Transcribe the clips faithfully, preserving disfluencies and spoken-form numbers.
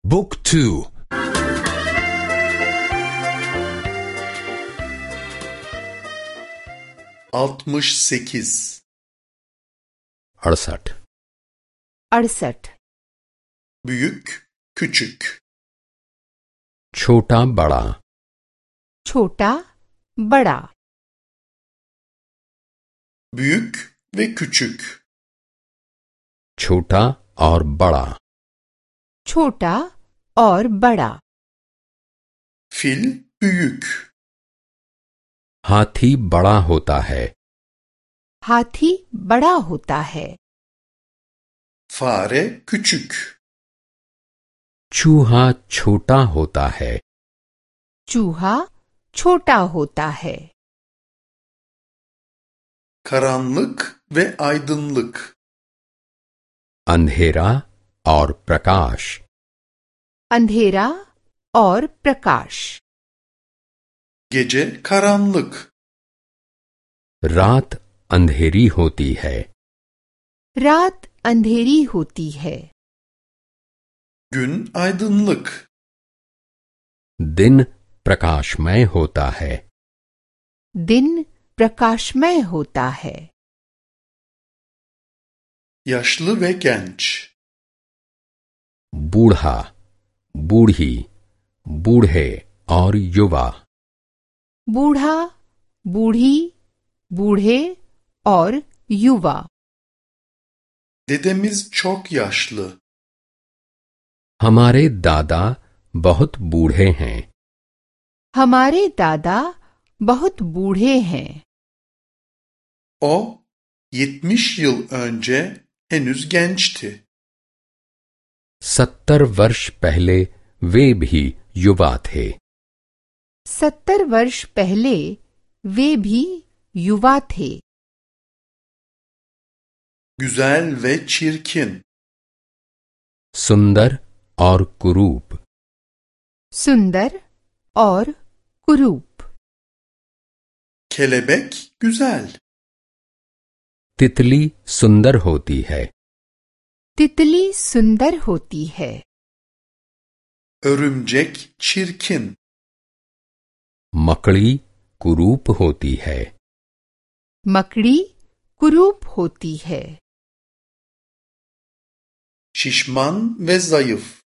Book two. altmış sekiz. अड़सठ अड़सठ Büyük, küçük. छोटा बड़ा छोटा बड़ा Büyük ve küçük. छोटा और बड़ा छोटा और बड़ा Fil büyük. हाथी बड़ा होता है हाथी बड़ा होता है Fare küçük. चूहा छोटा होता है चूहा छोटा होता है Karanlık ve aydınlık. अंधेरा और प्रकाश अंधेरा और प्रकाश Gece karanlık. रात अंधेरी होती है रात अंधेरी होती है Gün aydınlık. दिन प्रकाशमय होता है दिन प्रकाशमय होता है Yaşlı ve genç. बूढ़ा बूढ़ी बूढ़े और युवा बूढ़ा बूढ़ी बूढ़े और युवा Dedemiz çok yaşlı. हमारे दादा बहुत बूढ़े हैं हमारे दादा बहुत बूढ़े हैं O yetmiş yıl önce henüz gençti. सत्तर वर्ष पहले वे भी युवा थे सत्तर वर्ष पहले वे भी युवा थे Güzel ve çirkin. सुंदर और कुरूप सुंदर और कुरूप Kelebek güzel. तितली सुंदर होती है तितली सुंदर होती है Örümcek çirkin. मकड़ी कुरूप होती है मकड़ी कुरूप होती है Şişman ve zayıf.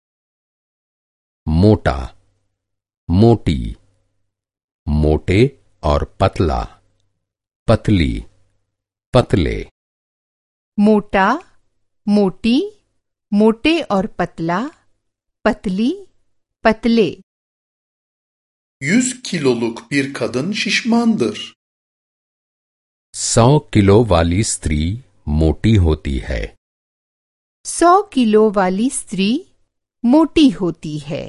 मोटा मोटी मोटे और पतला पतली पतले मोटा मोटी मोटे और पतला पतली पतले Yüz kiloluk bir kadın şişmandır. सौ किलो वाली स्त्री मोटी होती है सौ किलो वाली स्त्री मोटी होती है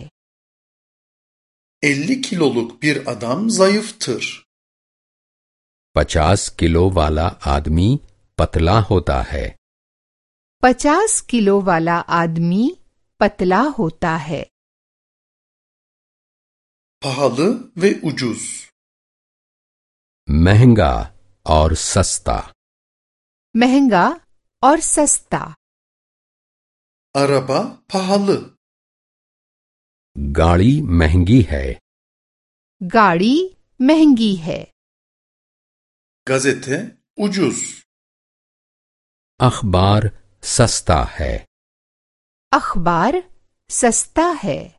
elli kiloluk bir adam zayıftır. पचास किलो वाला आदमी पतला होता है पचास किलो वाला आदमी पतला होता है Pahalı ve ucuz. महंगा और सस्ता महंगा और सस्ता Araba pahalı. गाड़ी महंगी है गाड़ी महंगी है Gazete ucuz. अखबार सस्ता है अखबार सस्ता है